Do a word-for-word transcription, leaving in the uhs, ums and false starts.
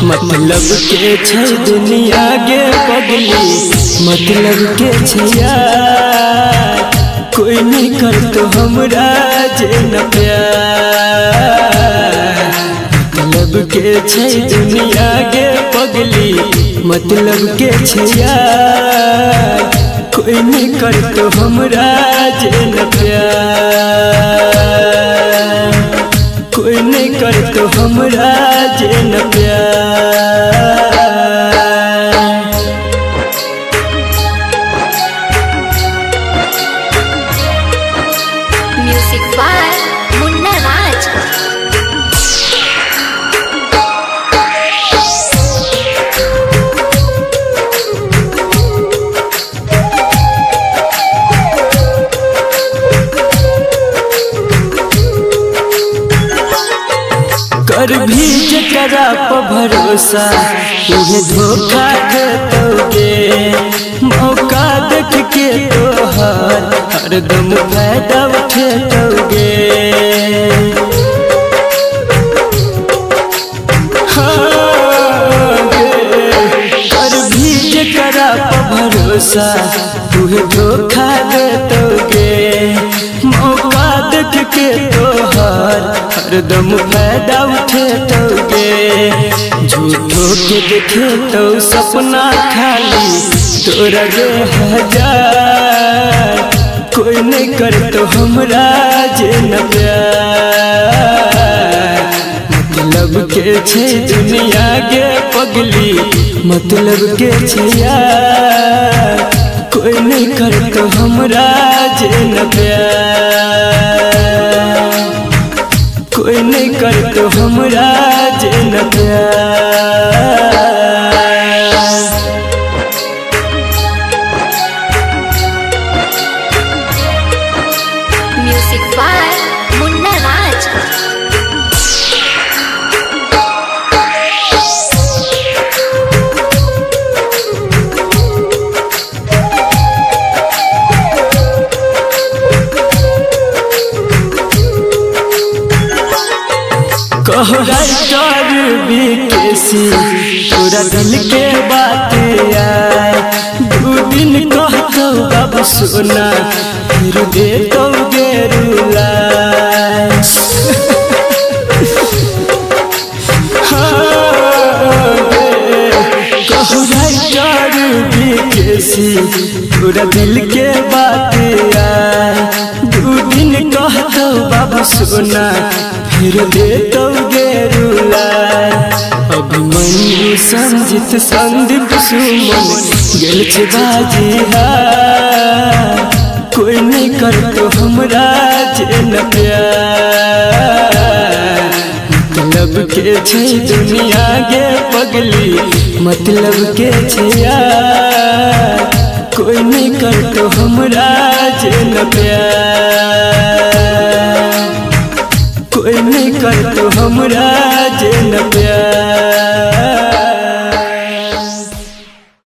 मतलब के छै दुनिया गे पगली, मतलब के छै यार, कोई नहीं कर तो हमरा जे न प्यार। मतलब के छै दुनिया गे पगली, मतलब के छै यार, कोई नहीं कर तो हमरा जे न प्यार, कोई नहीं कर तो हमरा जे न प्यार। Music by Munna Raj. कर भी जकरा पर भरोसा उहे धोखा देतोगे, मौका देख के तोहर हरदम फायदा उठेतोगे। हाँ कर भी जकरा पर भरोसा उहे धोखा देतोगे, मौका देख के तोहर हरदम फायदा उठेतोगे। झूठो के देखे तो सपना खाली तोरा गे हजार, कोई नहीं कर तो हमरा जे न प्यार। मतलब के छै दुनिया गे पगली, मतलब के छै यार, कोई नहीं कर तो हमरा जे न प्यार, कोई नहीं कर तो हमरा जे न प्यार। Music by Munna Raj. कहराइटर बीकेसी तोरा दिल के बात आए, दू दिन कहतो बाबू सोना फिर दे तो गे रुलाए। कहराइटर बीकेसी तोरा दिल के बात आए, दू दिन कहतो बाबू सोना फिर दे तो गे रुलाए। अभिमन्यु संजित संदीप सुमन गेल छे बाजी हार, कोई नहीं कर तो हमरा जे न प्यार। मतलब के छै दुनिया गे पगली, मतलब के छै यार, कोई नहीं कर तो हमरा जे न प्यार।